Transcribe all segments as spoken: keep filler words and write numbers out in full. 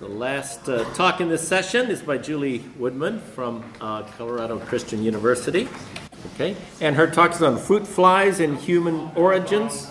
The last uh, talk in this session is by Julie Woodman from uh, Colorado Christian University. Okay, and her talk is on fruit flies and human origins.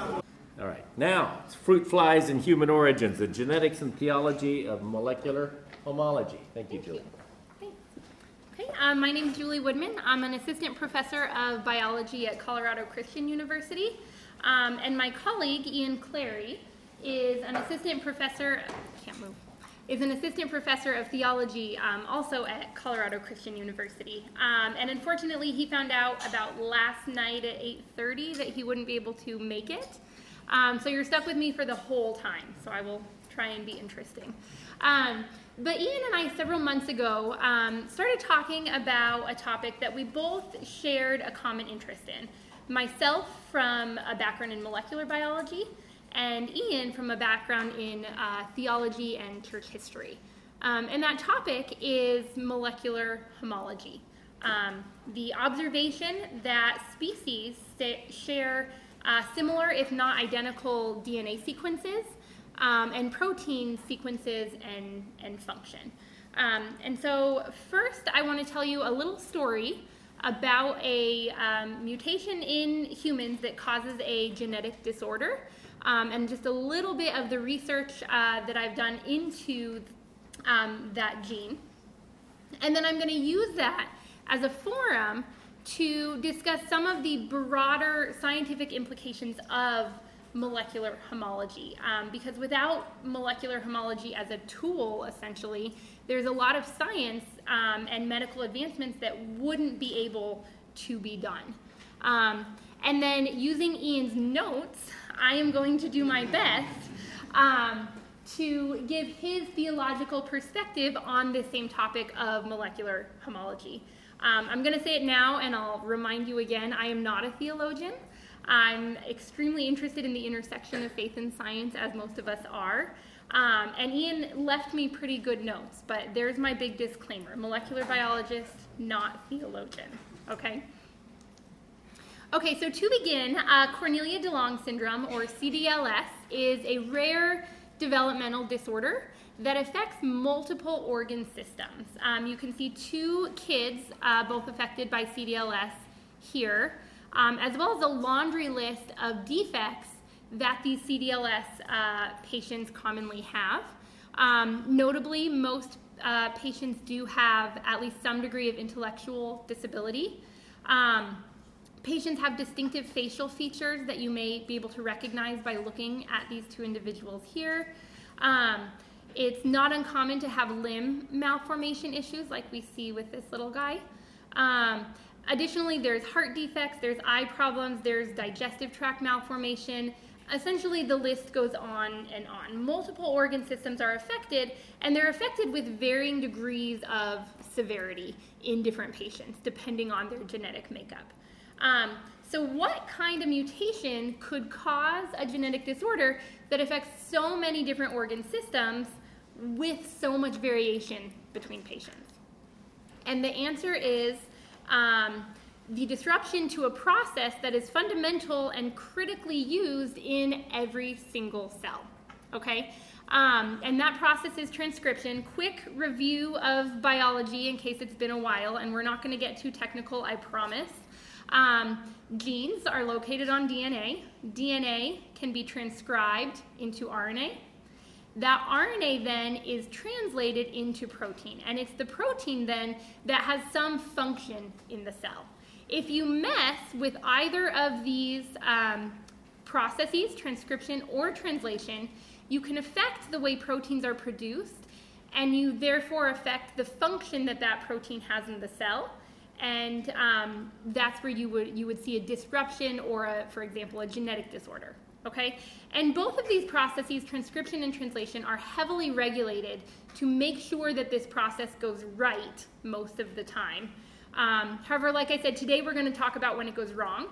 All right, now it's fruit flies and human origins, the genetics and theology of molecular homology. Thank you, Julie. Thanks. Okay, um, my name is Julie Woodman. I'm an assistant professor of biology at Colorado Christian University, um, and my colleague Ian Clary is an assistant professor. Can't move. is an assistant professor of theology um, also at Colorado Christian University. Um, and unfortunately, he found out about last night at eight thirty that he wouldn't be able to make it. Um, so you're stuck with me for the whole time, so I will try and be interesting. Um, but Ian and I, several months ago, um, started talking about a topic that we both shared a common interest in. Myself from a background in molecular biology, and Ian from a background in uh, theology and church history. Um, and that topic is molecular homology. Um, the observation that species st- share uh, similar, if not identical, D N A sequences um, and protein sequences and, and function. Um, and so first I want to tell you a little story about a um, mutation in humans that causes a genetic disorder. Um, and just a little bit of the research uh, that I've done into um, that gene. And then I'm going to use that as a forum to discuss some of the broader scientific implications of molecular homology. Um, because without molecular homology as a tool, essentially, there's a lot of science um, and medical advancements that wouldn't be able to be done. Um, and then using Ian's notes, I am going to do my best um, to give his theological perspective on this same topic of molecular homology. Um, I'm going to say it now, and I'll remind you again, I am not a theologian. I'm extremely interested in the intersection of faith and science, as most of us are. Um, and Ian left me pretty good notes, but there's my big disclaimer. Molecular biologist, not theologian, okay? Okay, so to begin, uh, Cornelia de Lange syndrome, or C D L S, is a rare developmental disorder that affects multiple organ systems. Um, you can see two kids, uh, both affected by C D L S here, um, as well as a laundry list of defects that these C D L S uh, patients commonly have. Um, notably, most uh, patients do have at least some degree of intellectual disability. Um, Patients have distinctive facial features that you may be able to recognize by looking at these two individuals here. Um, it's not uncommon to have limb malformation issues like we see with this little guy. Um, additionally, there's heart defects, there's eye problems, there's digestive tract malformation. Essentially, the list goes on and on. Multiple organ systems are affected, and they're affected with varying degrees of severity in different patients, depending on their genetic makeup. Um, so what kind of mutation could cause a genetic disorder that affects so many different organ systems with so much variation between patients? And the answer is um, the disruption to a process that is fundamental and critically used in every single cell, okay? Um, and that process is transcription. Quick review of biology in case it's been a while, and we're not going to get too technical, I promise. Um, genes are located on D N A. D N A can be transcribed into R N A. That R N A then is translated into protein, and it's the protein then that has some function in the cell. If you mess with either of these um, processes, transcription or translation, you can affect the way proteins are produced, and you therefore affect the function that that protein has in the cell. And um, that's where you would you would see a disruption or, a, for example, a genetic disorder, okay? And both of these processes, transcription and translation, are heavily regulated to make sure that this process goes right most of the time. Um, however, like I said, today we're going to talk about when it goes wrong,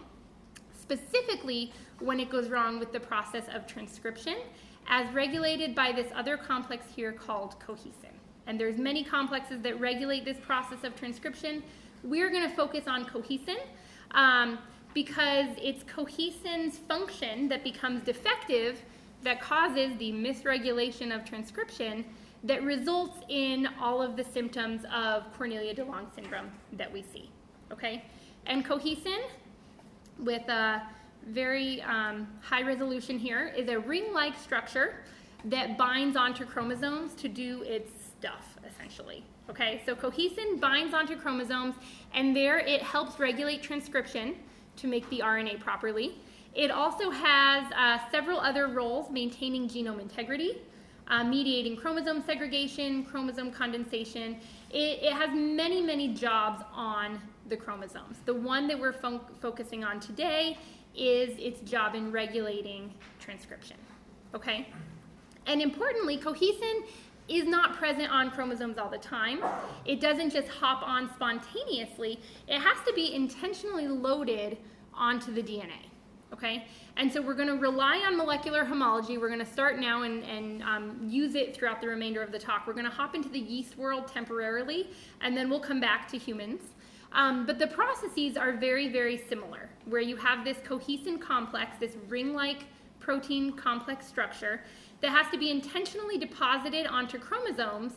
specifically when it goes wrong with the process of transcription, as regulated by this other complex here called cohesin. And there's many complexes that regulate this process of transcription. We're going to focus on cohesin um, because it's cohesin's function that becomes defective that causes the misregulation of transcription that results in all of the symptoms of Cornelia de Lange syndrome that we see, okay? And cohesin, with a very um, high resolution here, is a ring-like structure that binds onto chromosomes to do its stuff, essentially. Okay, so cohesin binds onto chromosomes, and there it helps regulate transcription to make the R N A properly. It also has uh, several other roles, maintaining genome integrity, uh, mediating chromosome segregation, chromosome condensation. It, it has many, many jobs on the chromosomes. The one that we're fo- focusing on today is its job in regulating transcription. Okay, and importantly, cohesin is not present on chromosomes all the time. It doesn't just hop on spontaneously. It has to be intentionally loaded onto the D N A, okay? And so we're gonna rely on molecular homology. We're gonna start now and, and um, use it throughout the remainder of the talk. We're gonna hop into the yeast world temporarily, and then we'll come back to humans. Um, but the processes are very, very similar, where you have this cohesin complex, this ring-like protein complex structure that has to be intentionally deposited onto chromosomes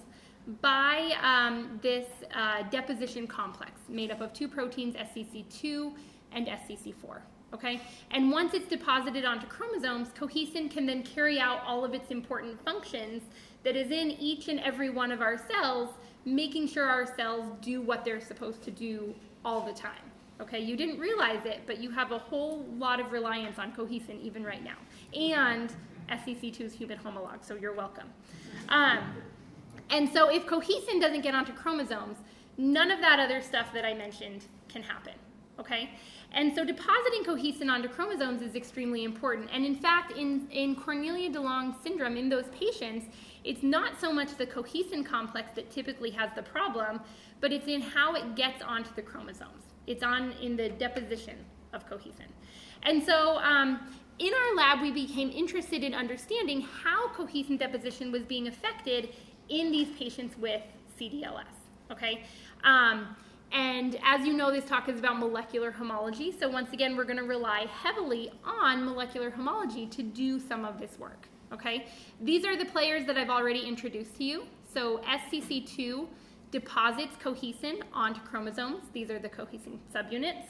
by um, this uh, deposition complex made up of two proteins, S C C two and S C C four, okay? And once it's deposited onto chromosomes, cohesin can then carry out all of its important functions that is in each and every one of our cells, making sure our cells do what they're supposed to do all the time, okay? You didn't realize it, but you have a whole lot of reliance on cohesin even right now. And S C C two is human homolog, so you're welcome. Um, and so if cohesin doesn't get onto chromosomes, none of that other stuff that I mentioned can happen, okay? And so depositing cohesin onto chromosomes is extremely important. And in fact, in, in Cornelia de Lange syndrome, in those patients, it's not so much the cohesin complex that typically has the problem, but it's in how it gets onto the chromosomes. It's on in the deposition of cohesin. And so um, in our lab, we became interested in understanding how cohesin deposition was being affected in these patients with C D L S, okay? Um, and as you know, this talk is about molecular homology, so once again, we're gonna rely heavily on molecular homology to do some of this work, okay? These are the players that I've already introduced to you. So S C C two deposits cohesin onto chromosomes. These are the cohesin subunits.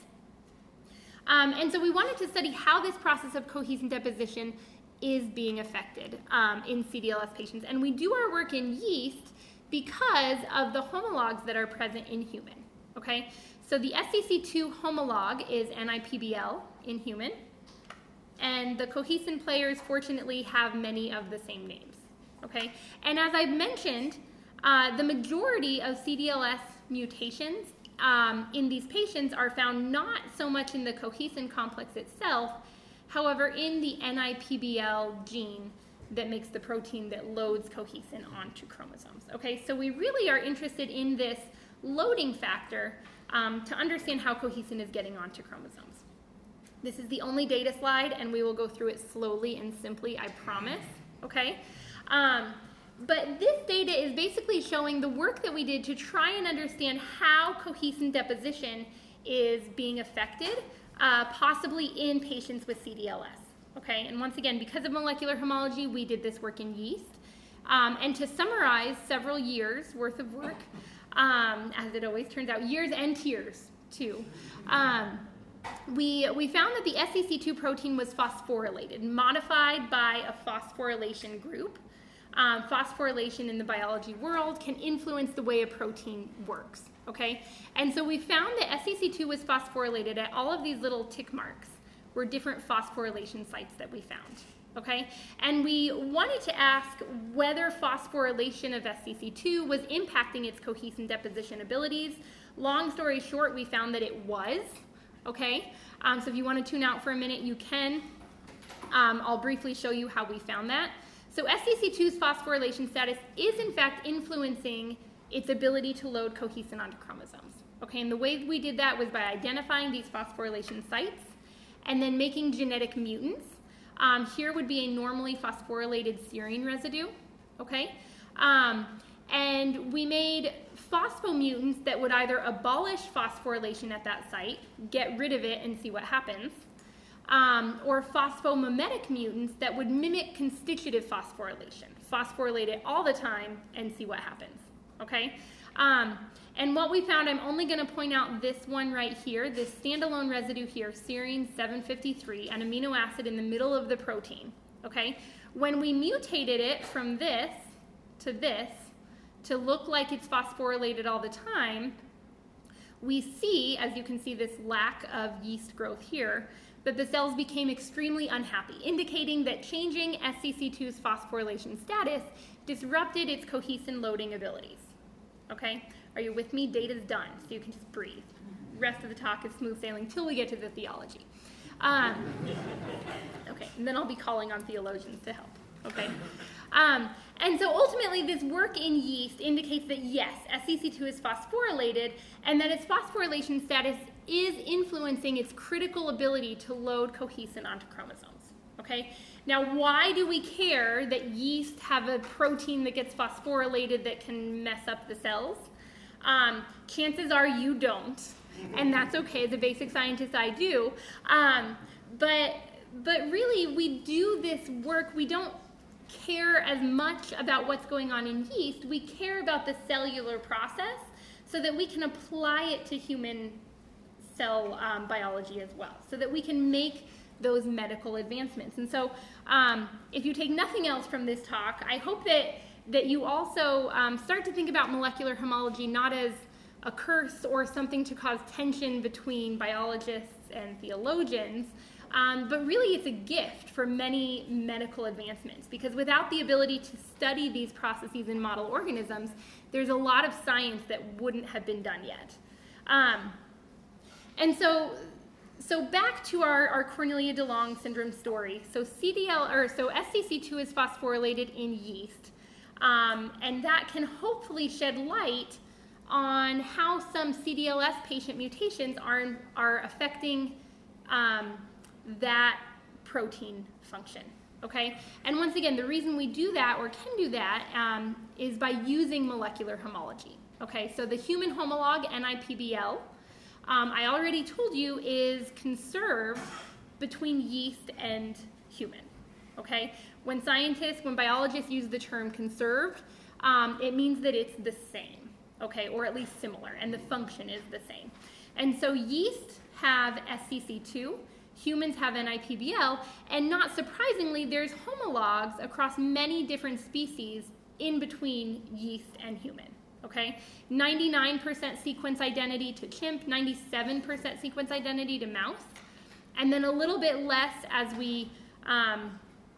Um, and so we wanted to study how this process of cohesin deposition is being affected um, in C D L S patients. And we do our work in yeast because of the homologs that are present in human, okay? So the S C C two homolog is N I P B L in human, and the cohesin players fortunately have many of the same names, okay? And as I've mentioned, uh, the majority of C D L S mutations Um, in these patients are found not so much in the cohesin complex itself, however, in the N I P B L gene that makes the protein that loads cohesin onto chromosomes. Okay, so we really are interested in this loading factor um, to understand how cohesin is getting onto chromosomes. This is the only data slide, and we will go through it slowly and simply, I promise, okay? Um, But this data is basically showing the work that we did to try and understand how cohesin deposition is being affected, uh, possibly in patients with C D L S, okay? And once again, because of molecular homology, we did this work in yeast. Um, and to summarize several years worth of work, um, as it always turns out, years and tears, too, um, we, we found that the S C C two protein was phosphorylated, modified by a phosphorylation group. Um, phosphorylation in the biology world can influence the way a protein works, okay? And so we found that S C C two was phosphorylated at all of these little tick marks were different phosphorylation sites that we found, okay? And we wanted to ask whether phosphorylation of S C C two was impacting its cohesin deposition abilities. Long story short, we found that it was, okay? Um, so if you want to tune out for a minute, you can. Um, I'll briefly show you how we found that. So S C C two's phosphorylation status is in fact influencing its ability to load cohesin onto chromosomes. Okay, and the way we did that was by identifying these phosphorylation sites and then making genetic mutants. Um, here would be a normally phosphorylated serine residue, okay? Um, and we made phosphomutants that would either abolish phosphorylation at that site, get rid of it and see what happens, um, or phosphomimetic mutants that would mimic constitutive phosphorylation. Phosphorylate it all the time and see what happens, okay? Um, and what we found, I'm only going to point out this one right here, this standalone residue here, serine seven fifty-three, an amino acid in the middle of the protein, okay? When we mutated it from this to this to look like it's phosphorylated all the time, we see, as you can see, this lack of yeast growth here, that the cells became extremely unhappy, indicating that changing S C C two's phosphorylation status disrupted its cohesin loading abilities. Okay? Are you with me? Data's done, so you can just breathe. Rest of the talk is smooth sailing till we get to the theology. Um, okay, and then I'll be calling on theologians to help. Okay? Um, and so ultimately, this work in yeast indicates that yes, S C C two is phosphorylated, and that its phosphorylation status is influencing its critical ability to load cohesin onto chromosomes. Okay? Now, why do we care that yeast have a protein that gets phosphorylated that can mess up the cells? Um, chances are you don't, and that's okay. As a basic scientist, I do. Um, but but really, we do this work. We don't care as much about what's going on in yeast. We care about the cellular process so that we can apply it to human cell um, biology as well, so that we can make those medical advancements. And so um, if you take nothing else from this talk, I hope that, that you also um, start to think about molecular homology not as a curse or something to cause tension between biologists and theologians, um, but really it's a gift for many medical advancements, because without the ability to study these processes in model organisms, there's a lot of science that wouldn't have been done yet. Um, and so So back to our, our Cornelia de Long syndrome story. So C D L or so S C C two is phosphorylated in yeast, um, and that can hopefully shed light on how some C D L S patient mutations are are affecting um, that protein function. Okay, and once again, the reason we do that or can do that um, is by using molecular homology. Okay, so the human homolog N I P B L. Um, I already told you is conserved between yeast and human, okay? When scientists, when biologists use the term conserved, um, it means that it's the same, okay, or at least similar, and the function is the same. And so yeast have S C C two, humans have N I P B L, and not surprisingly, there's homologs across many different species in between yeast and human. Okay, ninety-nine percent sequence identity to chimp, ninety-seven percent sequence identity to mouse, and then a little bit less as we um,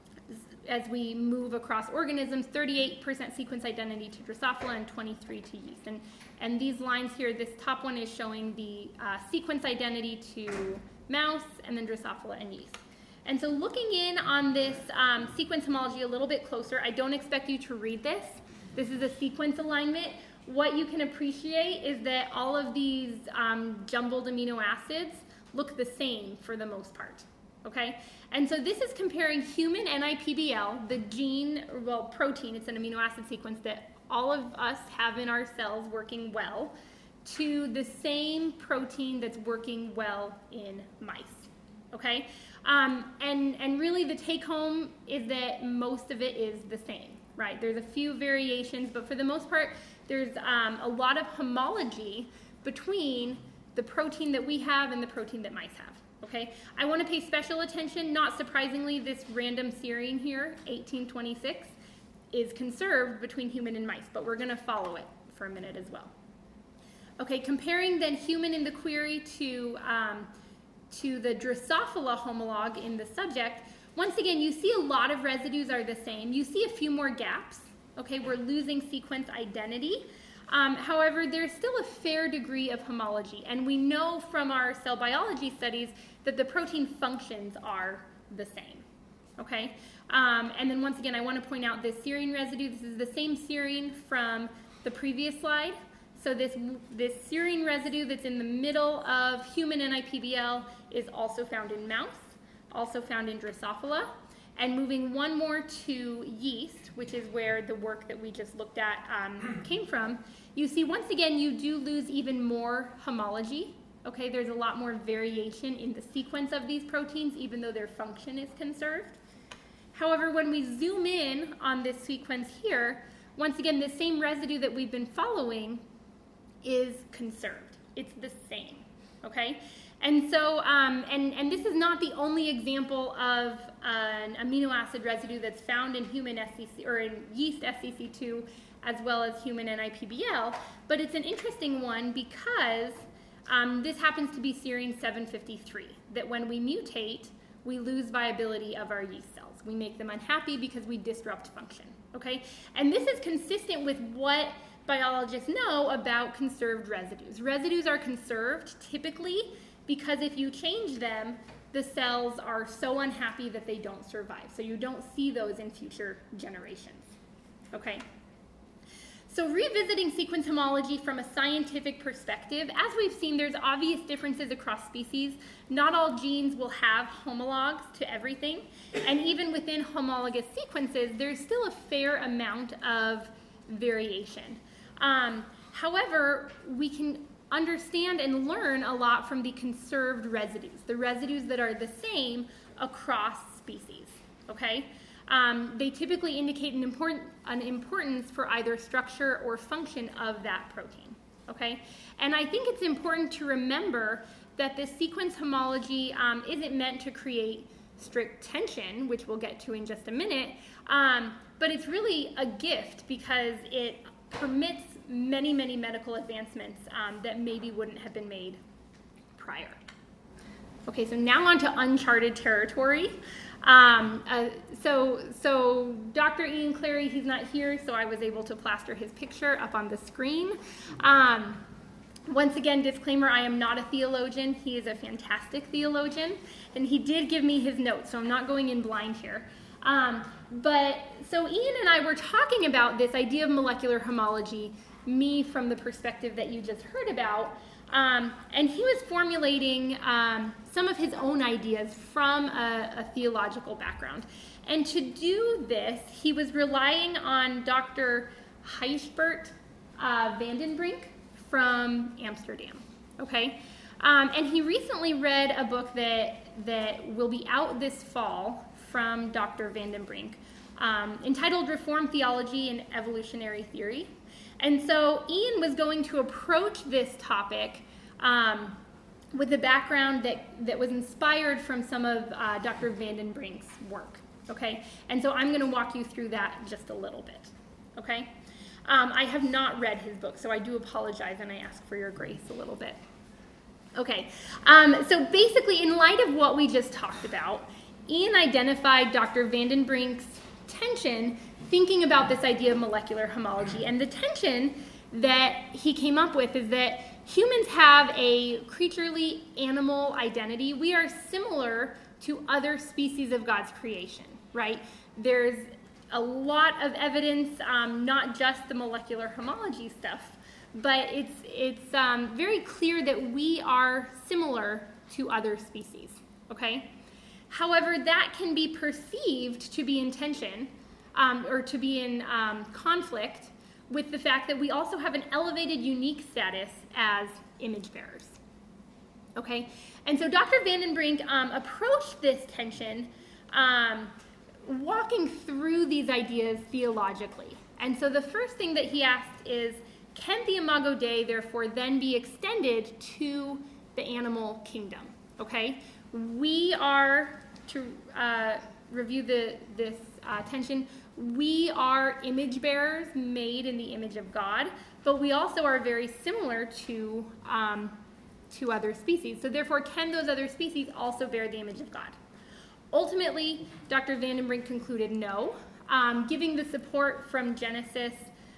as we move across organisms, thirty-eight percent sequence identity to Drosophila and twenty-three to yeast. And, and these lines here, this top one is showing the uh, sequence identity to mouse, and then Drosophila and yeast. And so looking in on this um, sequence homology a little bit closer, I don't expect you to read this. This is a sequence alignment. What you can appreciate is that all of these um, jumbled amino acids look the same for the most part, okay? And so this is comparing human N I P B L, the gene, well, protein, it's an amino acid sequence that all of us have in our cells working well, to the same protein that's working well in mice, okay? Um, and, and really the take home is that most of it is the same, right? There's a few variations, but for the most part, there's um, a lot of homology between the protein that we have and the protein that mice have, okay? I want to pay special attention, not surprisingly, this random serine here, eighteen twenty-six, is conserved between human and mice, but we're going to follow it for a minute as well. Okay, comparing then human in the query to, um, to the Drosophila homolog in the subject, once again, you see a lot of residues are the same. You see a few more gaps. Okay, we're losing sequence identity. Um, however, there's still a fair degree of homology, and we know from our cell biology studies that the protein functions are the same. Okay, um, and then once again, I want to point out this serine residue. This is the same serine from the previous slide. So this, this serine residue that's in the middle of human N I P B L is also found in mouse, also found in Drosophila. And moving one more to yeast, which is where the work that we just looked at um, came from, you see once again you do lose even more homology Okay, there's a lot more variation in the sequence of these proteins, even though their function is conserved. However, when we zoom in on this sequence here, once again, the same residue that we've been following is conserved. It's the same, okay? And so, um, and, and this is not the only example of an amino acid residue that's found in human S C C, or in yeast S C C two, as well as human N I P B L, but it's an interesting one because um, this happens to be serine seven fifty-three, that when we mutate, we lose viability of our yeast cells. We make them unhappy because we disrupt function, okay? And this is consistent with what biologists know about conserved residues. Residues are conserved typically because if you change them, the cells are so unhappy that they don't survive. So you don't see those in future generations, okay? So revisiting sequence homology from a scientific perspective, as we've seen, there's obvious differences across species. Not all genes will have homologs to everything. And even within homologous sequences, there's still a fair amount of variation. Um, however, we can understand and learn a lot from the conserved residues, the residues that are the same across species, okay? Um, they typically indicate an, important, an importance for either structure or function of that protein, okay? And I think it's important to remember that this sequence homology um, isn't meant to create strict tension, which we'll get to in just a minute, um, but it's really a gift because it permits many, many medical advancements um, that maybe wouldn't have been made prior. Okay, so now on to uncharted territory. Um, uh, so, so Doctor Ian Clary, he's not here, so I was able to plaster his picture up on the screen. Um, once again, disclaimer, I am not a theologian. He is a fantastic theologian, and he did give me his notes, so I'm not going in blind here. Um, but, so Ian and I were talking about this idea of molecular homology, me from the perspective that you just heard about, Um, and he was formulating um, some of his own ideas from a, a theological background. And to do this, he was relying on Doctor Gijsbert uh, van den Brink from Amsterdam, okay? Um, and he recently read a book that, that will be out this fall from Doctor van den Brink, um, entitled Reformed Theology and Evolutionary Theory. And so Ian was going to approach this topic um, with a background that, that was inspired from some of uh, Doctor van den Brink's work, okay? And so I'm going to walk you through that just a little bit, okay? Um, I have not read his book, so I do apologize, and I ask for your grace a little bit. Okay, um, so basically, in light of what we just talked about, Ian identified Doctor van den Brink's tension thinking about this idea of molecular homology. And the tension that he came up with is that humans have a creaturely animal identity. We are similar to other species of God's creation, right? There's a lot of evidence, um, not just the molecular homology stuff, but it's, it's um, very clear that we are similar to other species, okay? However, that can be perceived to be in tension, Um, or to be in um, conflict with the fact that we also have an elevated unique status as image bearers, okay? And so Doctor van den Brink um, approached this tension um, walking through these ideas theologically. And so the first thing that he asked is, can the Imago Dei therefore then be extended to the animal kingdom, okay? We are, to uh, review the, this uh, tension, we are image bearers made in the image of God, but we also are very similar to, um, to other species. So therefore, can those other species also bear the image of God? Ultimately, Doctor van den Brink concluded no, um, giving the support from Genesis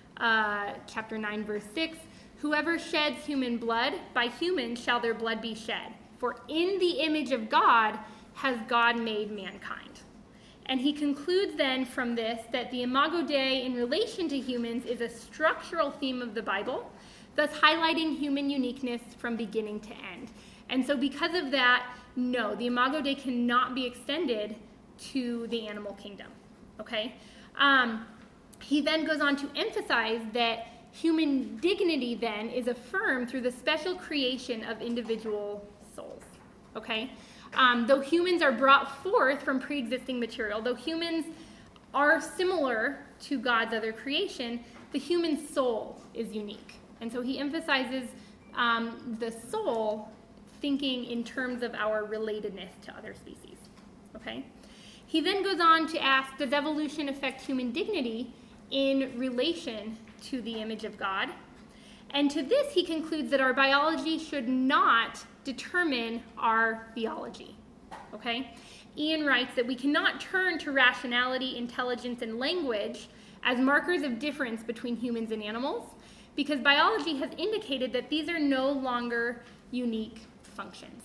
uh, chapter nine, verse six, whoever sheds human blood, by humans shall their blood be shed. For in the image of God has God made mankind. And he concludes then from this that the Imago Dei in relation to humans is a structural theme of the Bible, thus highlighting human uniqueness from beginning to end. And so because of that, no, the Imago Dei cannot be extended to the animal kingdom, okay? Um, he then goes on to emphasize that human dignity then is affirmed through the special creation of individual souls, okay? Um, though humans are brought forth from pre-existing material, though humans are similar to God's other creation, the human soul is unique. And so he emphasizes um, the soul thinking in terms of our relatedness to other species, okay? He then goes on to ask, does evolution affect human dignity in relation to the image of God? And to this, he concludes that our biology should not determine our theology, okay? Ian writes that we cannot turn to rationality, intelligence, and language as markers of difference between humans and animals, because biology has indicated that these are no longer unique functions.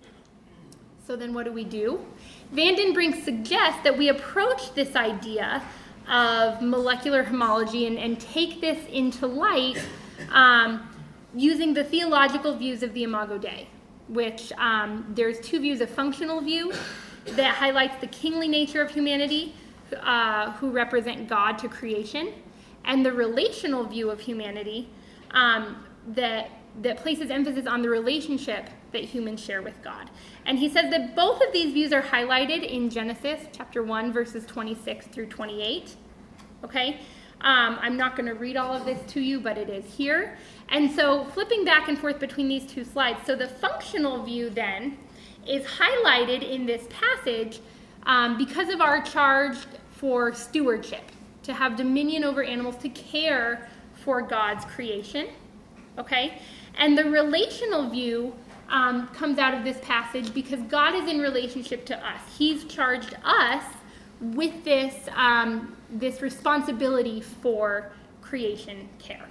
So then what do we do? Van den Brink suggests that we approach this idea of molecular homology and, and take this into light um, using the theological views of the Imago Dei, which um, there's two views: a functional view that highlights the kingly nature of humanity, uh, who represent God to creation, and the relational view of humanity um, that, that places emphasis on the relationship that humans share with God. And he says that both of these views are highlighted in Genesis chapter one, verses twenty-six through twenty-eight. Okay? Um, I'm not going to read all of this to you, but it is here. And so flipping back and forth between these two slides, so the functional view then is highlighted in this passage um, because of our charge for stewardship, to have dominion over animals, to care for God's creation. Okay? And the relational view um, comes out of this passage because God is in relationship to us. He's charged us with this, um, this responsibility for creation care.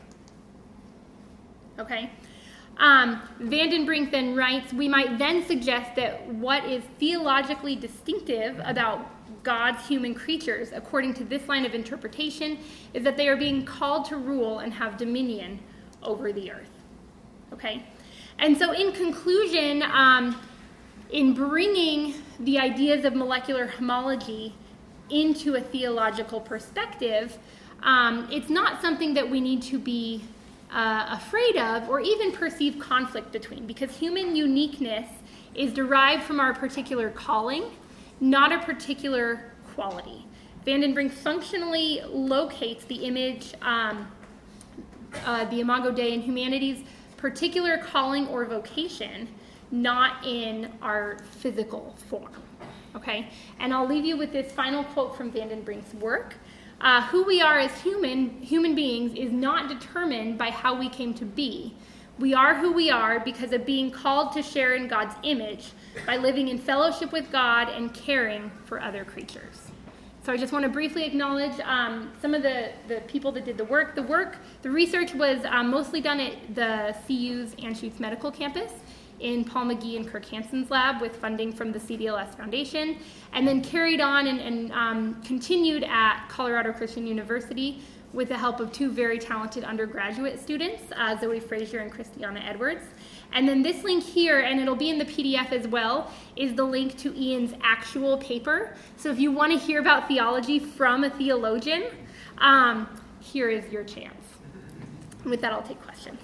Okay? Um, Van den Brink then writes, we might then suggest that what is theologically distinctive about God's human creatures, according to this line of interpretation, is that they are being called to rule and have dominion over the earth. Okay? And so in conclusion, um, in bringing the ideas of molecular homology into a theological perspective, um, it's not something that we need to be uh, afraid of or even perceive conflict between, because human uniqueness is derived from our particular calling, not a particular quality. Van den Brink functionally locates the image, um, uh, the Imago Dei, in humanity's particular calling or vocation, not in our physical form. Okay? And I'll leave you with this final quote from Van den Brink's work. Uh, who we are as human, human beings is not determined by how we came to be. We are who we are because of being called to share in God's image by living in fellowship with God and caring for other creatures. So I just want to briefly acknowledge um, some of the, the people that did the work. The work, the research was um, mostly done at the C U's Anschutz Medical Campus in Paul McGee and Kirk Hansen's lab with funding from the C D L S Foundation, and then carried on and, and um, continued at Colorado Christian University with the help of two very talented undergraduate students, uh, Zoe Frazier and Christiana Edwards. And then this link here, and it'll be in the P D F as well, is the link to Ian's actual paper. So if you want to hear about theology from a theologian, um, here is your chance. With that, I'll take questions.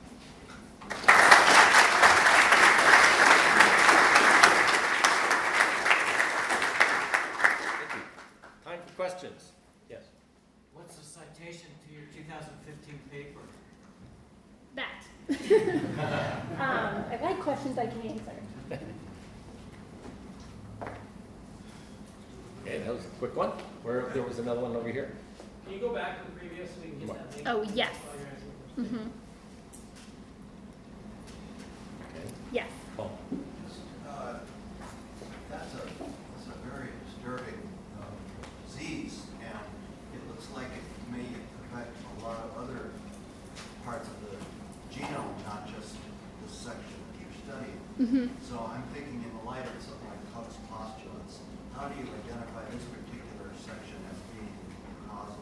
Time for questions. Yes. What's the citation to your two thousand fifteen paper? That. um, I like questions I can answer. Okay, that was a quick one. Where there was another one over here. Can you go back to the previous so we can get that link? Oh, yes. while you're asking questions? Mm-hmm. Okay. Yes. Paul. Uh, That's a, that's a very disturbing uh, disease, and it looks like it may affect a lot of other parts of the genome, not just this section that you're studying. Mm-hmm. So I'm thinking in the light of something like Cook's postulates, how do you identify this particular section as being causal?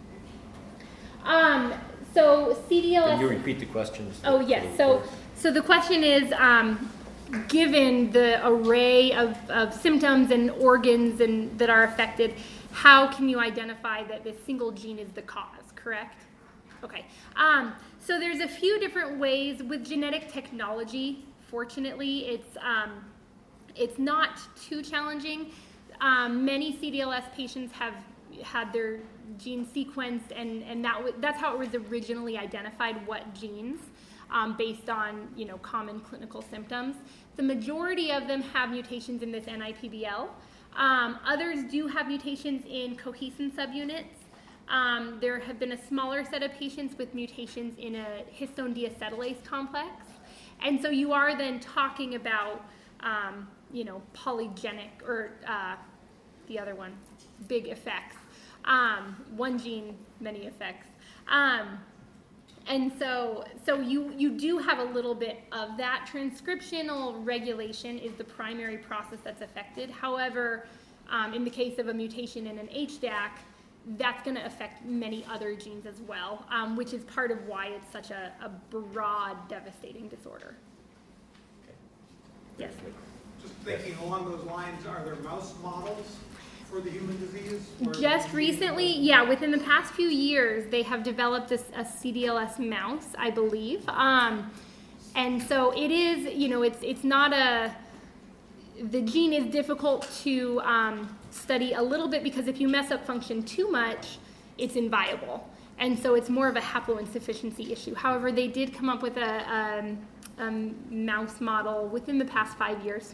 Um, so C D L S. Can you repeat the questions? Oh, yes. So, so the question is, um, given the array of, of symptoms and organs and that are affected, how can you identify that this single gene is the cause, correct? Okay. Um, so there's a few different ways with genetic technology. Fortunately, it's um, it's not too challenging. Um, many C D L S patients have had their gene sequenced, and and that w- that's how it was originally identified. What genes, um, based on you know common clinical symptoms. The majority of them have mutations in this N I P B L. Um, others do have mutations in cohesin subunits. Um, there have been a smaller set of patients with mutations in a histone deacetylase complex. And so you are then talking about, um, you know, polygenic, or uh, the other one, big effects. Um, one gene, many effects. Um, and so so you, you do have a little bit of that. Transcriptional regulation is the primary process that's affected. However, um, in the case of a mutation in an H D A C, that's going to affect many other genes as well, um, which is part of why it's such a, a broad, devastating disorder. Okay. Yes. Just thinking along those lines, are there mouse models for the human disease? Or Just recently, yeah, within the past few years, they have developed this a C D L S mouse, I believe. Um, and so it is, you know, it's it's not a, the gene is difficult to um, study a little bit because if you mess up function too much, it's inviable. And so it's more of a haploinsufficiency issue. However, they did come up with a, um, a mouse model within the past five years.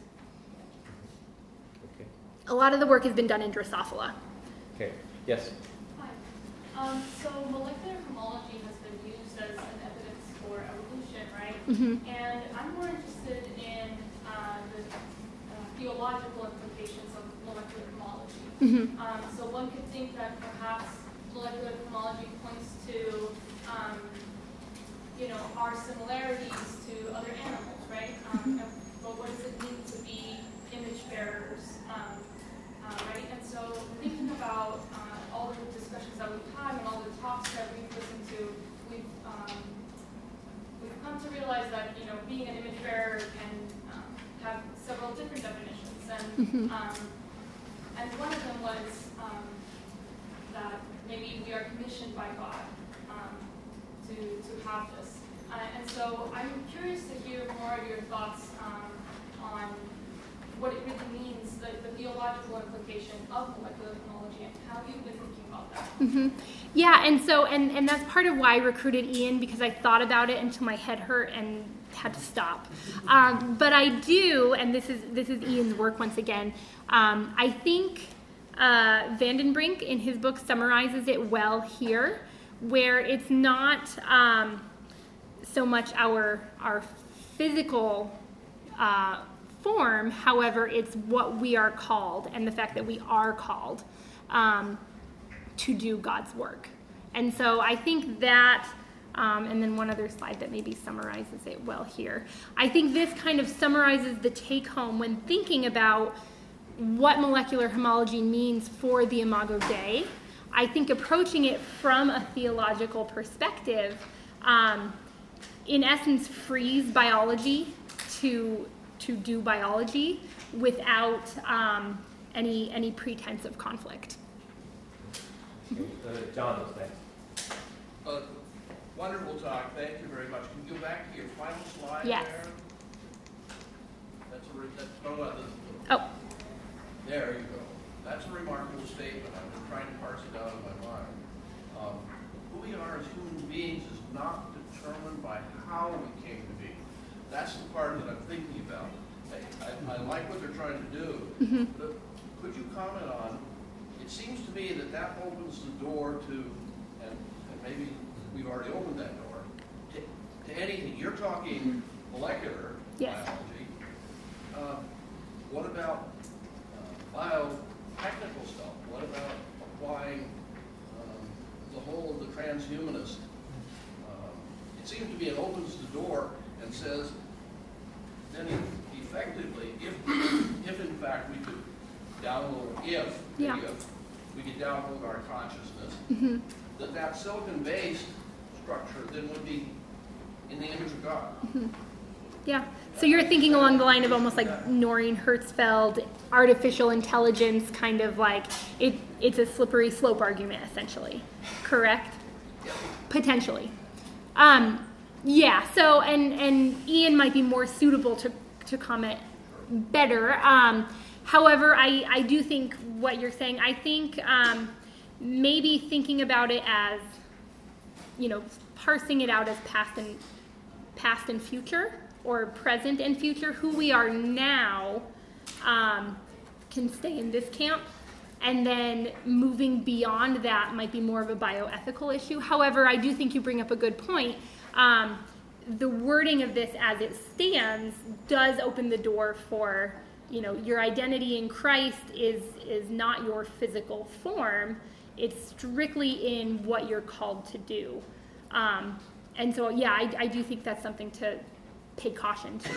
Okay. A lot of the work has been done in Drosophila. Okay. Yes. Hi. Um, so molecular homology has been used as an evidence for evolution, right? Mm-hmm. And I'm more interested in uh, the uh, theological implications of molecular homology. Mm-hmm. Um, so one could think that perhaps molecular homology points to, um, you know, our similarities to other animals, right? Um, and, but what does it mean to be image bearers, um, uh, right? And so thinking about uh, all the discussions that we've had and all the talks that we've listened to, we've um, we've come to realize that you know being an image bearer can um, have several different definitions, and Mm-hmm. um, and one of them was um, that maybe we are commissioned by God um, to to have this. Uh, and so I'm curious to hear more of your thoughts um, on what it really means, the, the theological implication of molecular homology, and how you've been thinking about that. Mm-hmm. Yeah, and so, and, and that's part of why I recruited Ian, because I thought about it until my head hurt and had to stop. Um, but I do, and this is this is Ian's work once again, um, I think uh, Vandenbrink in his book summarizes it well here, where it's not um, so much our, our physical uh, form, however, it's what we are called and the fact that we are called um, to do God's work. And so I think that, um, and then one other slide that maybe summarizes it well here. I think this kind of summarizes the take home when thinking about what molecular homology means for the Imago Dei. I think approaching it from a theological perspective, um, in essence, frees biology to to do biology without um, any any pretense of conflict. Okay. Uh, John is next. Uh, wonderful talk. Thank you very much. Can you go back to your final slide Yes. there? That's a re- that's, no, no, the, Oh, there you go. That's a remarkable statement. I've been trying to parse it out in my mind. Um, who we are as human beings is not determined by how we came to be. That's the part that I'm thinking about. I, I, I like what they're trying to do, mm-hmm. but could you comment on, it seems to me that that opens the door to, and, and maybe we've already opened that door, to, to anything. You're talking molecular Yes. biology. Um, what about uh, biotechnical stuff? What about applying um, the whole of the transhumanist? Um, it seems to me it opens the door and says, then effectively, if if in fact we could download, if, Yeah. if we could download our consciousness, mm-hmm. that that silicon-based structure then would be in the image of God. Mm-hmm. Yeah. So you're thinking along the line of almost like Noreen Hertzfeld, artificial intelligence, kind of like it. It's a slippery slope argument, essentially. Correct. Yeah. Potentially. Um, yeah, so, and, and Ian might be more suitable to, to comment better. Um, however, I, I do think what you're saying, I think um, maybe thinking about it as, you know, parsing it out as past and past and future, or present and future, who we are now um, can stay in this camp. And then moving beyond that might be more of a bioethical issue. However, I do think you bring up a good point. Um, the wording of this as it stands does open the door for, you know, your identity in Christ is is not your physical form. It's strictly in what you're called to do. Um, and so, yeah, I, I do think that's something to pay caution to.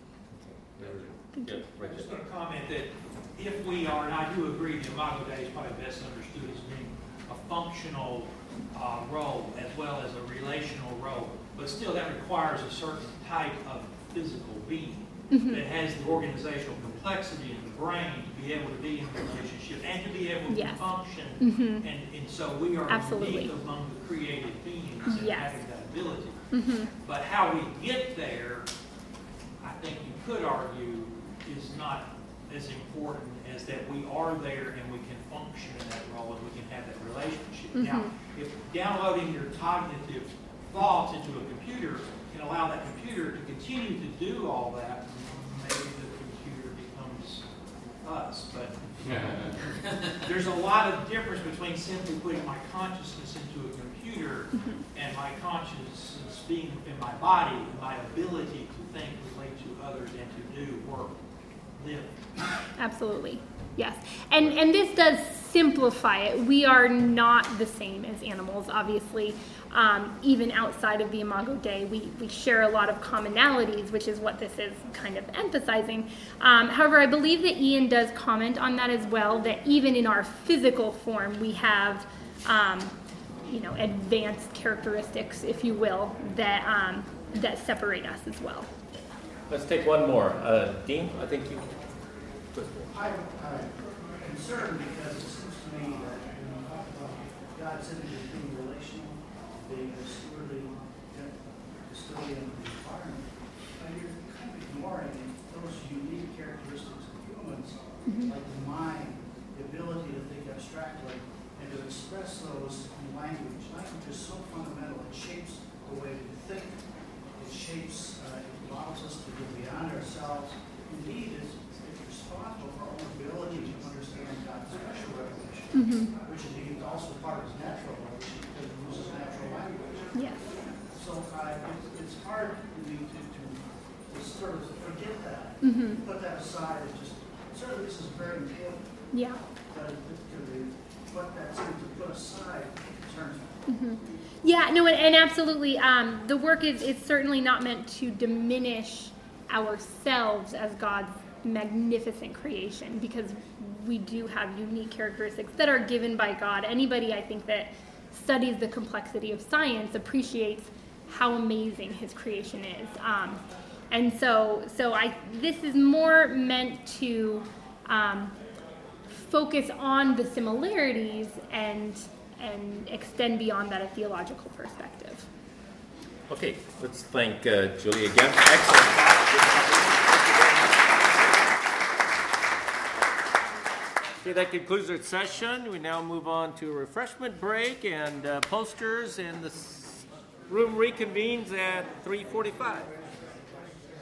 Yeah, I'm just going to comment that if we are, and I do agree, the Imago Dei is probably best understood as being a functional uh, role as well as a relational role, but still that requires a certain type of physical being mm-hmm. that has the organizational complexity in the brain to be able to be in relationship and to be able yes. to function. Mm-hmm. And, and so we are Absolutely. unique among the created beings and yes. having that ability. Mm-hmm. But how we get there, I think you could argue, is not as important as that we are there and we can function in that role and we can have that relationship. Mm-hmm. Now, if downloading your cognitive thoughts into a computer can allow that computer to continue to do all that, maybe the computer becomes us. But there's a lot of difference between simply putting my consciousness into a computer mm-hmm. and my consciousness being within my body and my ability to think, relate to others, and to do work. Live. Absolutely, yes. And and this does simplify it. We are not the same as animals, obviously. Um, even outside of the Imago Dei, we, we share a lot of commonalities, which is what this is kind of emphasizing. Um, however, I believe that Ian does comment on that as well, that even in our physical form, we have, um, you know, advanced characteristics, if you will, that um, that separate us as well. Let's take one more. Uh, Dean, I think you... I'm uh, concerned because it seems to me that when you talk about God's image as being relational, being a stewardly custodian of the environment, uh, you're kind of ignoring those unique characteristics of humans, mm-hmm. like the mind, the ability to think abstractly, and to express those in language. Language is so fundamental. It shapes the way we think. It shapes, uh, it allows us to go beyond ourselves. Indeed, it's, it's responsible for our own ability to understand God's special revelation, mm-hmm. which indeed is also part of his natural revelation because he uses natural language. Yes. So uh, it's, it's hard for me to, to, to sort of forget that, mm-hmm. put that aside, and just, certainly this is very important. Yeah. But to the, what that's to put aside concerns me. Mm-hmm. Yeah, no, and, and absolutely, um, the work is, is certainly not meant to diminish ourselves as God's magnificent creation, because we do have unique characteristics that are given by God. Anybody, I think, that studies the complexity of science appreciates how amazing his creation is. Um, and so, so I this is more meant to um, focus on the similarities and and extend beyond that a theological perspective. Okay, let's thank uh, Julie again. Excellent. Okay, that concludes our session. We now move on to a refreshment break and uh, posters, and the room reconvenes at three forty-five.